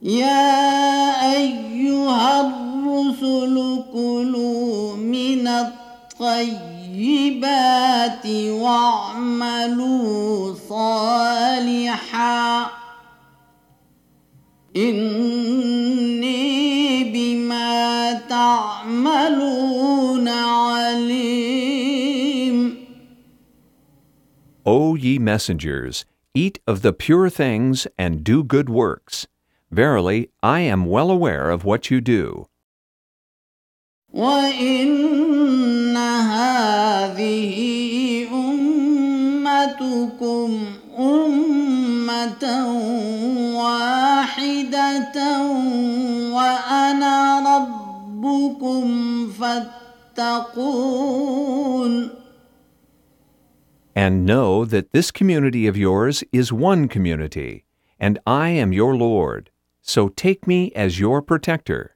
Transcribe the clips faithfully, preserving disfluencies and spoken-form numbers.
يا أيها الرسل كلوا من الطيبات واعملوا صالحا إني بما تعملون عليم. O ye messengers, eat of the pure things and do good works. Verily, I am well aware of what you do. وَإِنَّ هَٰذِهِ أُمَّتُكُمْ أُمَّةً وَاحِدَةً وَأَنَا رَبُّكُمْ فَاتَّقُونِ. And know that this community of yours is one community, and I am your Lord. So take me as your protector.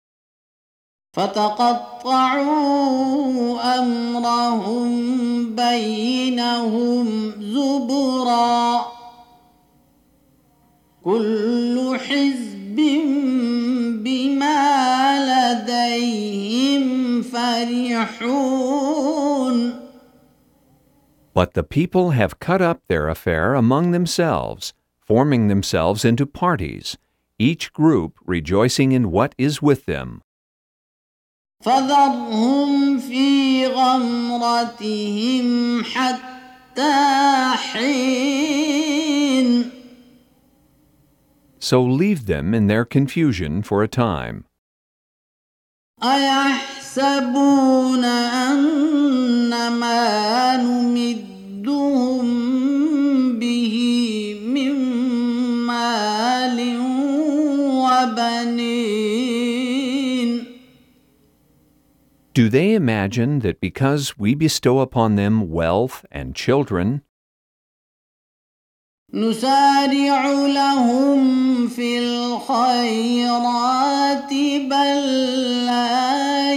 فَتَقَطَّعُوا أَمْرَهُم بَيْنَهُمْ زُبُرًا كُلُّ حِزْبٍ بِمَا لَدَيْهِمْ فَرِحُونَ. But the people have cut up their affair among themselves, forming themselves into parties, each group rejoicing in what is with them. فَذَرْهُمْ فِي غَمْرَتِهِمْ حَتَّىٰ حِينٍ. So leave them in their confusion for a time. أَيَحْسَبُونَ أَنَّمَا نُمِدُّهُم بِهِ مِن مَّالٍ وَبَنِينَ. Do they imagine that because we bestow upon them wealth and children, نُسَارِعُ لَهُمْ فِي الْخَيْرَاتِ بَل لَّا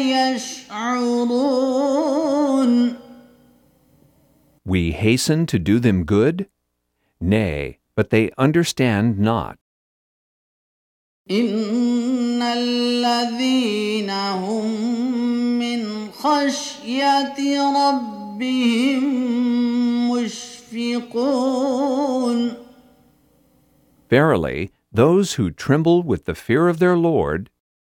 يَشْعُرُونَ. we hasten to do them good? Nay, but they understand not. إِنَّ الَّذِينَ هُم مِّنْ خَشْيَةِ رَبِّهِم مُّشْفِقُونَ. Verily, those who tremble with the fear of their Lord,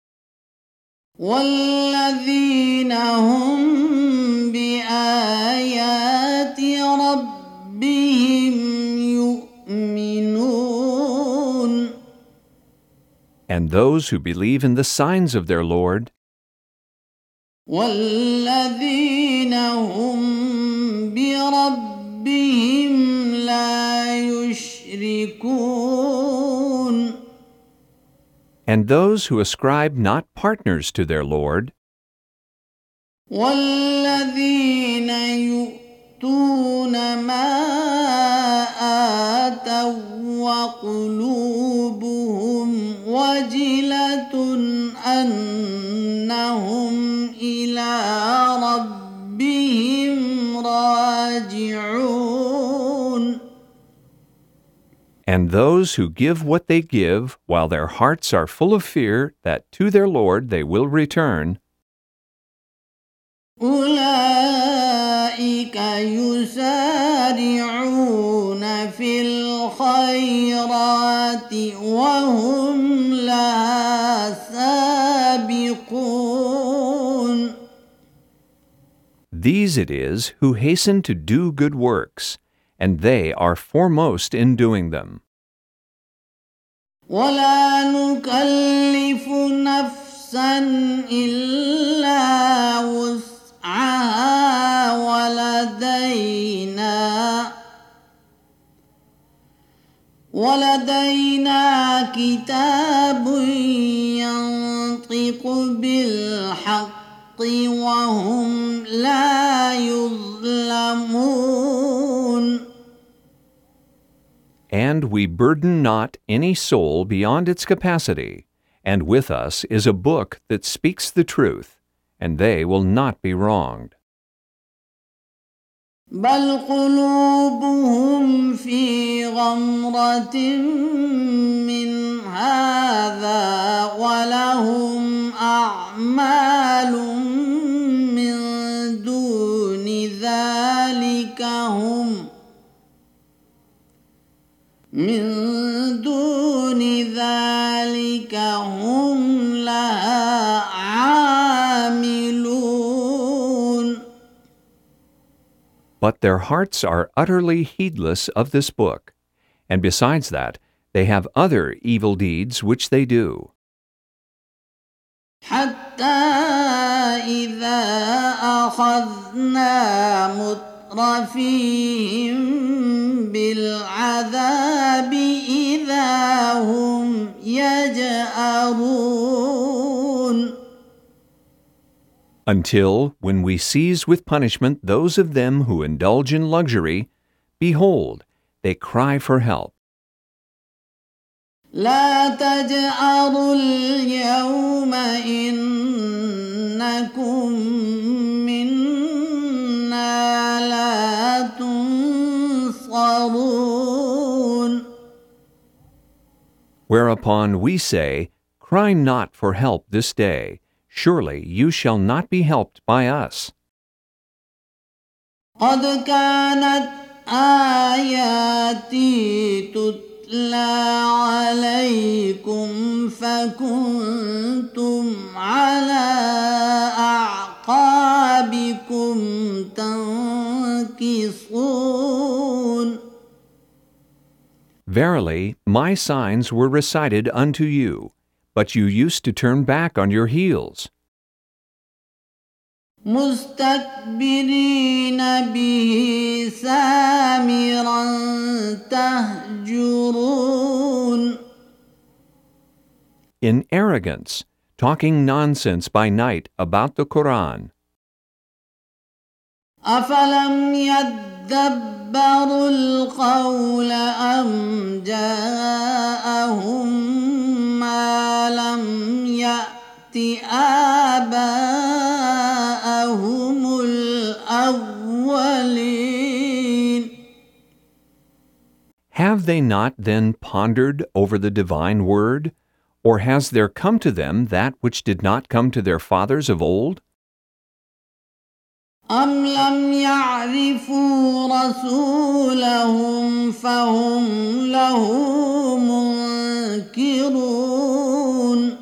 وَالَّذِينَ هُم بِآيَاتِ رَبِّهِمْ يُؤْمِنُونَ. and those who believe in the signs of their Lord, وَالَّذِينَ هُم بِرَبِّهِمْ لَا يُشْرِكُونَ. and those who ascribe not partners to their Lord, وَالَّذِينَ يُؤْتُونَ مَا آتَوا وَّقُلُوبُهُمْ وَجِلَةٌ أَنَّهُمْ إِلَىٰ رَبِّهِمْ راجعون. and those who give what they give while their hearts are full of fear that to their Lord they will return, أُولَٰئِكَ يُسَارِعُونَ فِي الْخَيْرَاتِ وَهُمْ لَهَا سَابِقُونَ. these it is who hasten to do good works, and they are foremost in doing them. وَلَا نُكَلِّفُ نَفْسًا إِلَّا وُسْعَهَا وَلَدَيْنَا وَلَدَيْنَا كِتَابٌ يَنطِقُ بِالْحَقِّ وَهُمْ لَا يُظْلَمُونَ. And we burden not any soul beyond its capacity, and with us is a book that speaks the truth, and they will not be wronged. بَلْ قُلُوبُهُمْ فِي غَمْرَةٍ مِّنْ هَٰذَا but their hearts are utterly heedless of this book. And besides that, they have other evil deeds which they do. حتى إذا أخذنا مترفيهم بالعذاب إذا هم يجأرون. Until, when we seize with punishment those of them who indulge in luxury, behold, they cry for help. لا تجأروا اليوم إنكم منا لا تنصرون. Whereupon we say, Cry not for help this day. Surely you shall not be helped by us. قد كانت آياتي تتلى عليكم فكنتم على أعقابكم تنكصون. Verily, my signs were recited unto you, but you used to turn back on your heels. مستكبرين به سامرا تهجرون. In arrogance, talking nonsense by night about the Quran. أفلم يدبروا القول أم جاءهم ما لم يأت آباءهم الأولين. Have they not then pondered over the divine word? Or has there come to them that which did not come to their fathers of old? أم لم يعرفوا رسولهم فهم له منكرون.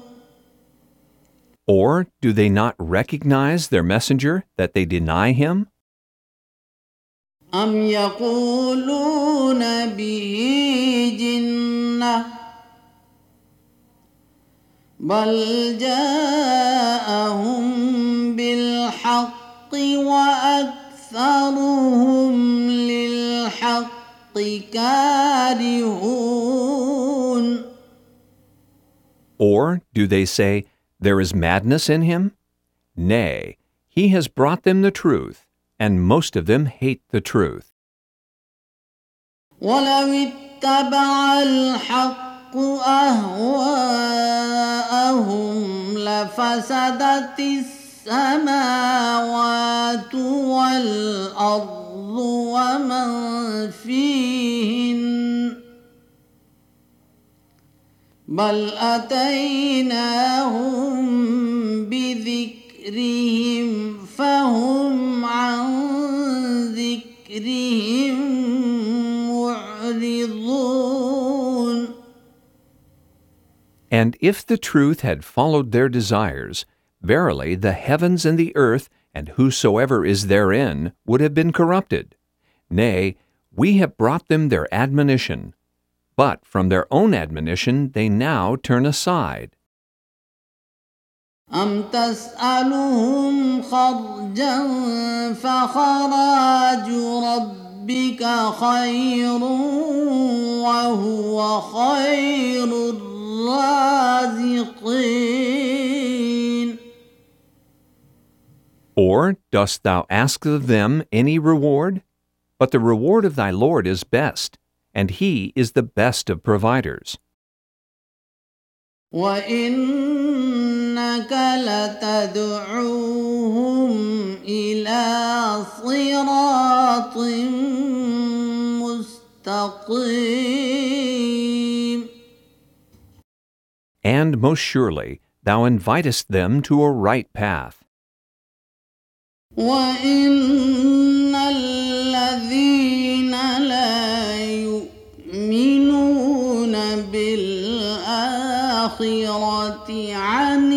Or do they not recognize their messenger, that they deny him? أم يقولون به جنة بل جاءهم بالحق وأكثرهم للحق كارهون. Or do they say, There is madness in him? Nay, he has brought them the truth, and most of them hate the truth. ولو اتبع الحق أهواءهم لفسدت السماوات والأرض ومن فيهن بل أتيناهم بذكرهم فهم عن ذكرهم معرضون. And if the truth had followed their desires, verily the heavens and the earth, and whosoever is therein, would have been corrupted. Nay, we have brought them their admonition. But from their own admonition they now turn aside. أم تسألهم خرجا فخراج ربك خير وهو خير الرازقين. Or dost thou ask of them any reward? But the reward of thy Lord is best, and he is the best of providers. وإنك لتدعوهم إلى صراط مستقيم. And most surely thou invitest them to a right path. وإن الذين لا يؤمنون بالآخرة عن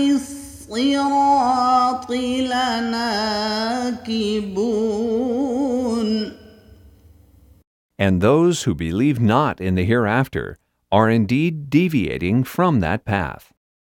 الصراط لناكبون. And those who believe not in the hereafter are indeed deviating from that path.